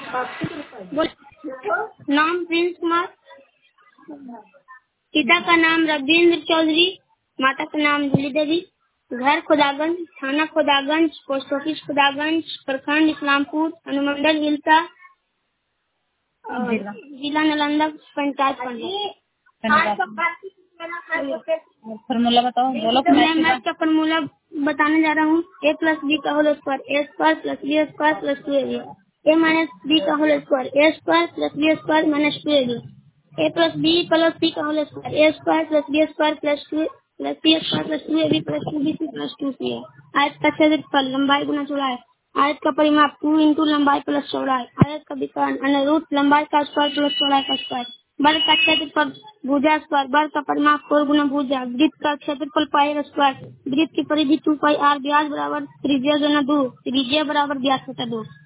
नाम प्रिंस कुमार, पिता का नाम रविंद्र चौधरी, माता का नाम जूली देवी, घर खुदागंज, थाना खुदागंज, पोस्ट ऑफिस खुदागंज, प्रखंड इस्लामपुर, अनुमंडल हिलसा, जिला नालंदा, पंचायत फॉर्मूला बताओ, बोलो। मैं मैथ का फॉर्मूला बताने जा रहा हूँ। a प्लस बी का whole square, A square plus B square plus 2ab, a minus B का whole square, A square plus B square minus 2ab, a plus B plus C का whole square, A square plus B square plus C square plus 2ab plus 2bc plus 2c है। आयत का क्षेत्रफल लंबाई गुना चौड़ाई, आयत का परिमाप 2 इंटू लंबाई प्लस चौड़ाई, आयत का विकर्ण अंडर रूट लंबाई का स्क्वायर प्लस चौड़ाई का स्क्वायर, वर्ग का क्षेत्रफल भुजा स्क्वायर, वर्ग का परिमाप 4 गुना भुजा, वृत्त का क्षेत्रफल पाई स्क्वायर, वृत्त की परिधि 2 पाई r, व्यास बराबर त्रिज्या गुना 2, त्रिज्या बराबर व्यास बटा 2।